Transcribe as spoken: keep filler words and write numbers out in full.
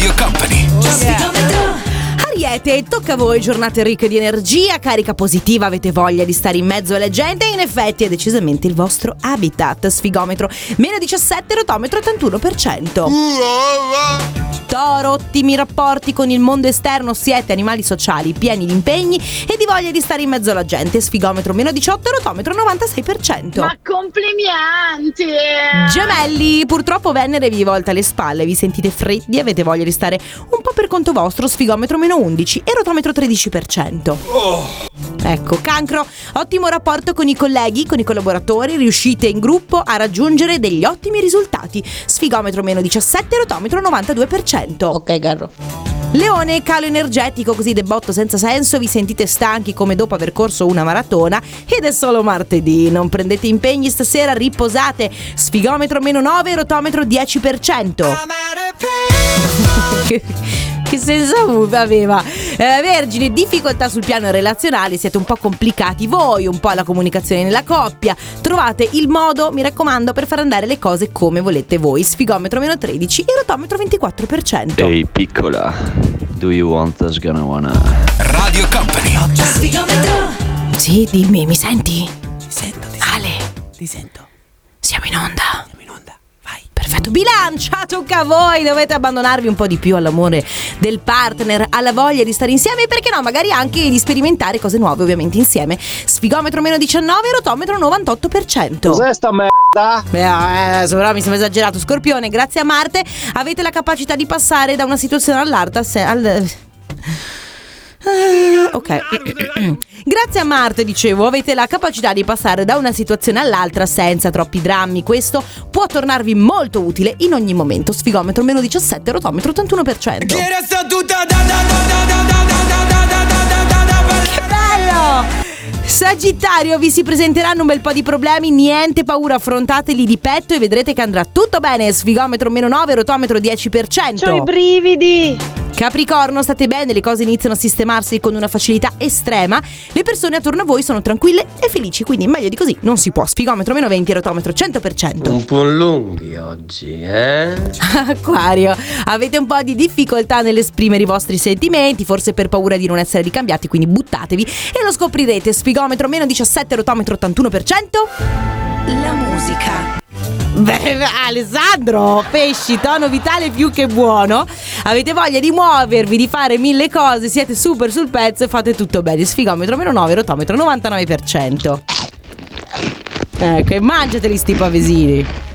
Radio Company. Ariete, tocca a voi, giornate ricche di energia, carica positiva, avete voglia di stare in mezzo alla gente e in effetti è decisamente il vostro habitat. Sfigometro meno diciassette, rotometro ottantuno per cento. Toro, ottimi rapporti con il mondo esterno, siete animali sociali, pieni di impegni e di voglia di stare in mezzo alla gente. Sfigometro meno diciotto, rotometro novantasei per cento. Ma complimenti! Gemelli, purtroppo Venere vi volta le spalle, vi sentite freddi, avete voglia di stare un po' per conto vostro. Sfigometro meno undici e rotometro tredici per cento. Oh. Ecco, Cancro, ottimo rapporto con i colleghi, con i collaboratori, riuscite in gruppo a raggiungere degli ottimi risultati. Sfigometro meno diciassette, rotometro novantadue per cento. Ok, Garro. Leone, calo energetico così debotto senza senso, vi sentite stanchi come dopo aver corso una maratona ed è solo martedì, non prendete impegni stasera, riposate. Sfigometro meno nove, rotometro dieci per cento. che, che senso aveva? Eh, Vergine, difficoltà sul piano relazionale, siete un po' complicati voi, un po' alla comunicazione nella coppia, trovate il modo, mi raccomando, per far andare le cose come volete voi. Sfigometro meno tredici e rotometro ventiquattro per cento. Ehi piccola, do you want us gonna wanna? Radio Company. Sì, dimmi, mi senti? Ti sento, ti Ale, Ti sento. siamo in onda. Siamo in onda. Vai. Perfetto, bilancia, tocca a voi, dovete abbandonarvi un po' di più all'amore del partner, alla voglia di stare insieme e perché no, magari anche di sperimentare cose nuove ovviamente insieme. Sfigometro meno diciannove, rotometro novantotto per cento. Cos'è sta merda? Beh, eh, però mi sembra esagerato. Scorpione, grazie a Marte avete la capacità di passare da una situazione all'altra se- al... Uh, ok. Grazie a Marte, dicevo, avete la capacità di passare da una situazione all'altra senza troppi drammi. Questo può tornarvi molto utile in ogni momento. Sfigometro meno diciassette, rotometro ottantuno per cento. Che bello! Sagittario, vi si presenteranno un bel po' di problemi, niente paura, affrontateli di petto e vedrete che andrà tutto bene. Sfigometro meno nove, rotometro dieci per cento. C'ho i brividi. Capricorno, state bene, le cose iniziano a sistemarsi con una facilità estrema, le persone attorno a voi sono tranquille e felici, quindi meglio di così non si può. Sfigometro meno venti, rotometro cento per cento. Un po' lunghi oggi, eh? Acquario, avete un po' di difficoltà nell'esprimere i vostri sentimenti, forse per paura di non essere ricambiati, quindi buttatevi e lo scoprirete. Sfigometro meno diciassette, rotometro ottantuno per cento. La musica. Beh, Alessandro, pesci, tono vitale più che buono. Avete voglia di muovervi, di fare mille cose, siete super sul pezzo e fate tutto bene. Sfigometro meno nove, rotometro novantanove per cento. Ecco, e mangiateli sti pavesini.